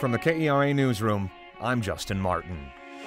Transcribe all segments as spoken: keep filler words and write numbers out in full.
From the K E R A Newsroom, I'm Justin Martin.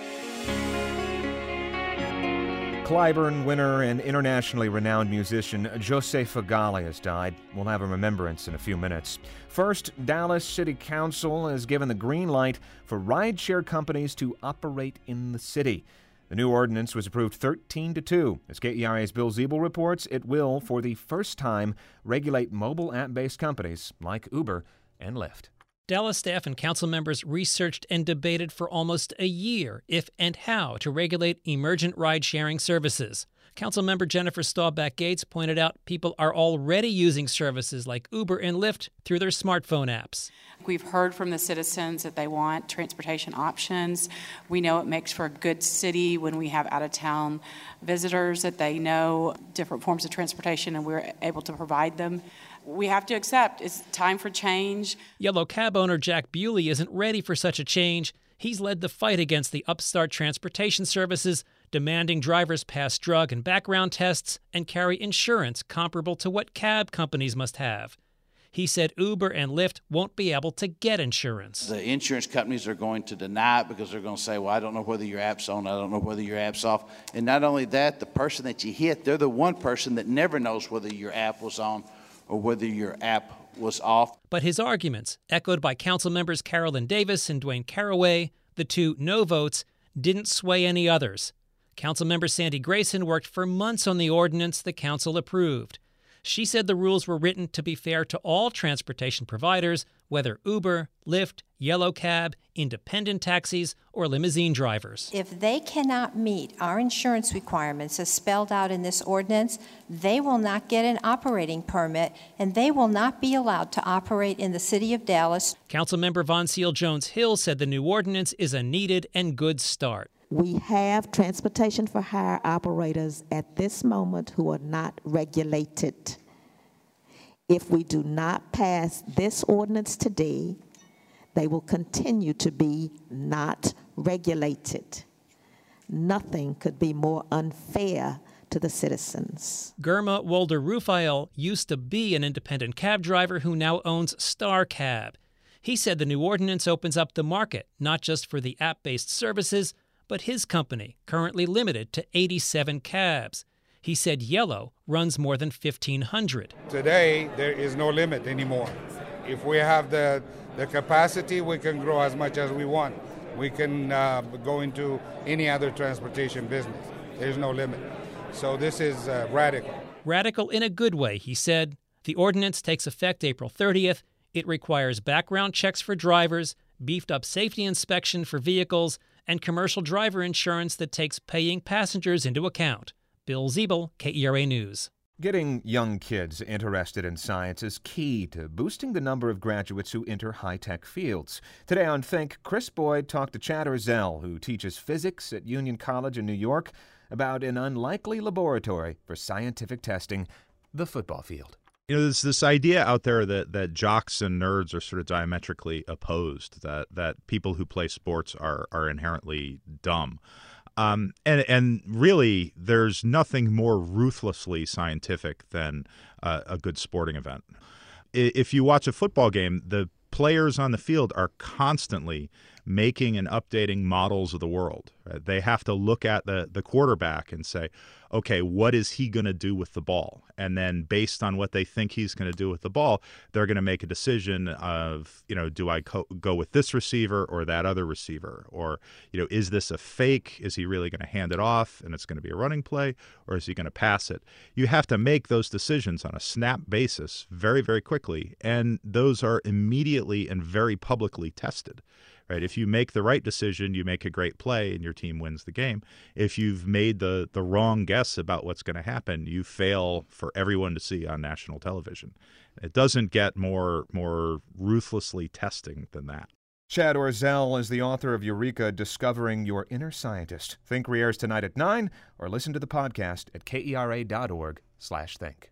Clyburn winner and internationally renowned musician Jose Fagali has died. We'll have a remembrance in a few minutes. First, Dallas City Council has given the green light for rideshare companies to operate in the city. The new ordinance was approved thirteen to two. As K E R A's Bill Ziebel reports, it will, for the first time, regulate mobile app-based companies like Uber and Lyft. Dallas staff and council members researched and debated for almost a year if and how to regulate emergent ride-sharing services. Councilmember Jennifer Staubach Gates pointed out people are already using services like Uber and Lyft through their smartphone apps. We've heard from the citizens that they want transportation options. We know it makes for a good city when we have out-of-town visitors, that they know different forms of transportation and we're able to provide them. We have to accept it's time for change. Yellow cab owner Jack Bewley isn't ready for such a change. He's led the fight against the upstart transportation services, demanding drivers pass drug and background tests and carry insurance comparable to what cab companies must have. He said Uber and Lyft won't be able to get insurance. The insurance companies are going to deny it because they're going to say, well, I don't know whether your app's on, I don't know whether your app's off. And not only that, the person that you hit, they're the one person that never knows whether your app was on or whether your app was off. But his arguments, echoed by council members Carolyn Davis and Dwayne Caraway, the two no votes, didn't sway any others. Councilmember Sandy Grayson worked for months on the ordinance the council approved. She said the rules were written to be fair to all transportation providers, whether Uber, Lyft, Yellow Cab, independent taxis, or limousine drivers. If they cannot meet our insurance requirements as spelled out in this ordinance, they will not get an operating permit, and they will not be allowed to operate in the city of Dallas. Councilmember Von Seal Jones-Hill said the new ordinance is a needed and good start. We have transportation for hire operators at this moment who are not regulated. If we do not pass this ordinance today, they will continue to be not regulated. Nothing could be more unfair to the citizens. Germa Wolder-Rufael used to be an independent cab driver who now owns Star Cab. He said the new ordinance opens up the market, not just for the app-based services, but his company, currently limited to eighty-seven cabs. He said Yellow runs more than fifteen hundred. Today, there is no limit anymore. If we have the, the capacity, we can grow as much as we want. We can uh, go into any other transportation business. There's no limit. So this is uh, radical. Radical in a good way, he said. The ordinance takes effect April thirtieth. It requires background checks for drivers, beefed up safety inspection for vehicles, and commercial driver insurance that takes paying passengers into account. Bill Ziebel, K E R A News. Getting young kids interested in science is key to boosting the number of graduates who enter high-tech fields. Today on Think, Chris Boyd talked to Chad Orzel, who teaches physics at Union College in New York, about an unlikely laboratory for scientific testing, the football field. You know, there's this idea out there that, that jocks and nerds are sort of diametrically opposed, that, that people who play sports are, are inherently dumb. Um, and, and really, there's nothing more ruthlessly scientific than uh, a good sporting event. If you watch a football game, the players on the field are constantly making and updating models of the world. Right? They have to look at the, the quarterback and say, okay, what is he going to do with the ball? And then based on what they think he's going to do with the ball, they're going to make a decision of, you know, do I co- go with this receiver or that other receiver? Or, you know, is this a fake? Is he really going to hand it off and it's going to be a running play? Or is he going to pass it? You have to make those decisions on a snap basis very, very quickly. And those are immediately and very publicly tested. Right? If you make the right decision, you make a great play and your team wins the game. If you've made the, the wrong guess about what's going to happen, you fail for everyone to see on national television. It doesn't get more more ruthlessly testing than that. Chad Orzel is the author of Eureka, Discovering Your Inner Scientist. Think re-airs tonight at nine, or listen to the podcast at kera.org slash think.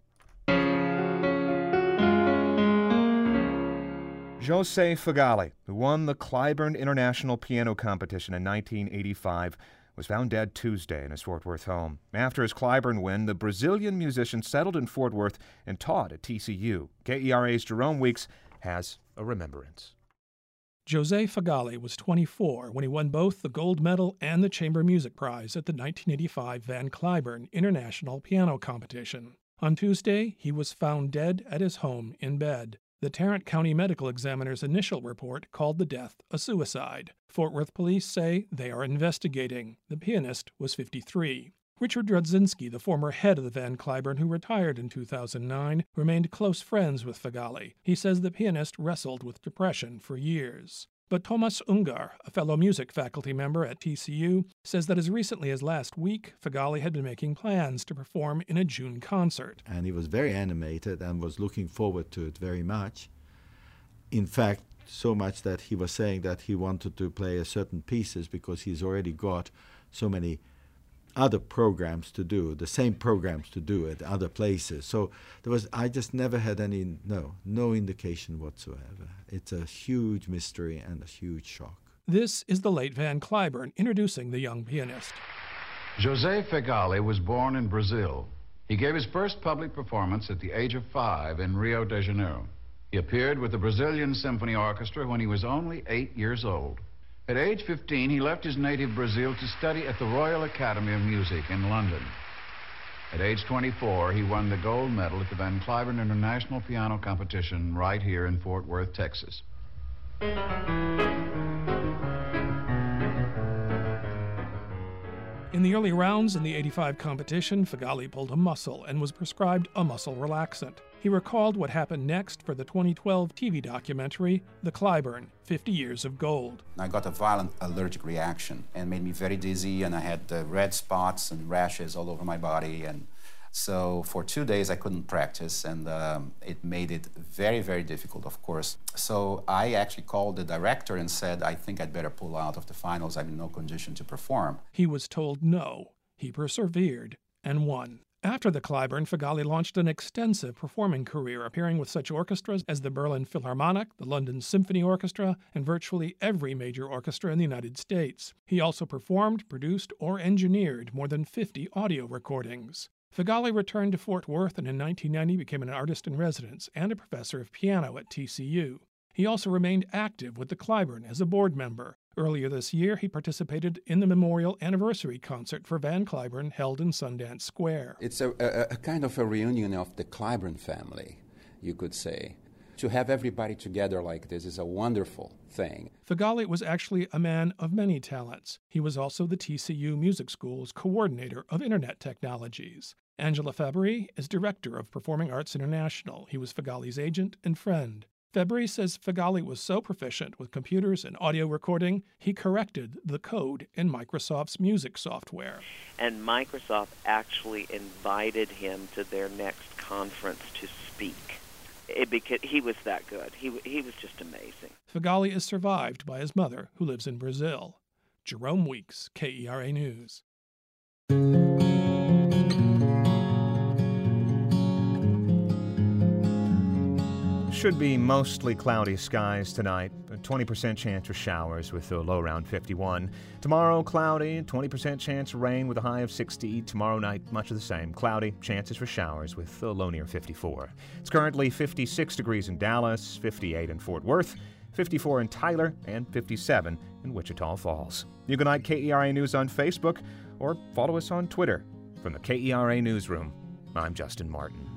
Jose Fagali, who won the Clyburn International Piano Competition in nineteen eighty-five, was found dead Tuesday in his Fort Worth home. After his Clyburn win, the Brazilian musician settled in Fort Worth and taught at T C U. K E R A's Jerome Weeks has a remembrance. Jose Fagali was twenty-four when he won both the gold medal and the Chamber Music Prize at the nineteen eighty-five Van Cliburn International Piano Competition. On Tuesday, he was found dead at his home in bed. The Tarrant County Medical Examiner's initial report called the death a suicide. Fort Worth police say they are investigating. The pianist was fifty-three. Richard Rudzinski, the former head of the Van Cliburn who retired in two thousand nine, remained close friends with Fagali. He says the pianist wrestled with depression for years. But Thomas Ungar, a fellow music faculty member at T C U, says that as recently as last week, Fagali had been making plans to perform in a June concert. And he was very animated and was looking forward to it very much. In fact, so much that he was saying that he wanted to play a certain pieces because he's already got so many other programs to do, the same programs to do at other places. So there was, I just never had any, no, no indication whatsoever. It's a huge mystery and a huge shock. This is the late Van Cliburn introducing the young pianist. Jose Fagali was born in Brazil. He gave his first public performance at the age of five in Rio de Janeiro. He appeared with the Brazilian Symphony Orchestra when he was only eight years old. At age fifteen, he left his native Brazil to study at the Royal Academy of Music in London. At age twenty-four, he won the gold medal at the Van Cliburn International Piano Competition right here in Fort Worth, Texas. In the early rounds in the eighty-five competition, Fagali pulled a muscle and was prescribed a muscle relaxant. He recalled what happened next for the twenty twelve T V documentary, The Cliburn, fifty years of Gold. I got a violent allergic reaction and made me very dizzy, and I had uh, red spots and rashes all over my body. And so for two days I couldn't practice, and um, it made it very, very difficult, of course. So I actually called the director and said, I think I'd better pull out of the finals. I'm in no condition to perform. He was told no. He persevered and won. After the Cliburn, Fagali launched an extensive performing career, appearing with such orchestras as the Berlin Philharmonic, the London Symphony Orchestra, and virtually every major orchestra in the United States. He also performed, produced, or engineered more than fifty audio recordings. Fagali returned to Fort Worth and in nineteen ninety became an artist-in-residence and a professor of piano at T C U. He also remained active with the Cliburn as a board member. Earlier this year, he participated in the memorial anniversary concert for Van Cliburn held in Sundance Square. It's a, a, a kind of a reunion of the Cliburn family, you could say. To have everybody together like this is a wonderful thing. Fagali was actually a man of many talents. He was also the T C U Music School's coordinator of Internet technologies. Angela Fabry is director of Performing Arts International. He was Fagali's agent and friend. Fabry says Fagali was so proficient with computers and audio recording, he corrected the code in Microsoft's music software. And Microsoft actually invited him to their next conference to speak. It because he was that good. He, he was just amazing. Fagali is survived by his mother, who lives in Brazil. Jerome Weeks, K E R A News. Should be mostly cloudy skies tonight, a twenty percent chance for showers with a low around fifty-one. Tomorrow, cloudy, twenty percent chance of rain with a high of sixty. Tomorrow night, much of the same. Cloudy, chances for showers with a low near fifty-four. It's currently fifty-six degrees in Dallas, fifty-eight in Fort Worth, fifty-four in Tyler, and fifty-seven in Wichita Falls. You can like K E R A News on Facebook or follow us on Twitter. From the K E R A Newsroom, I'm Justin Martin.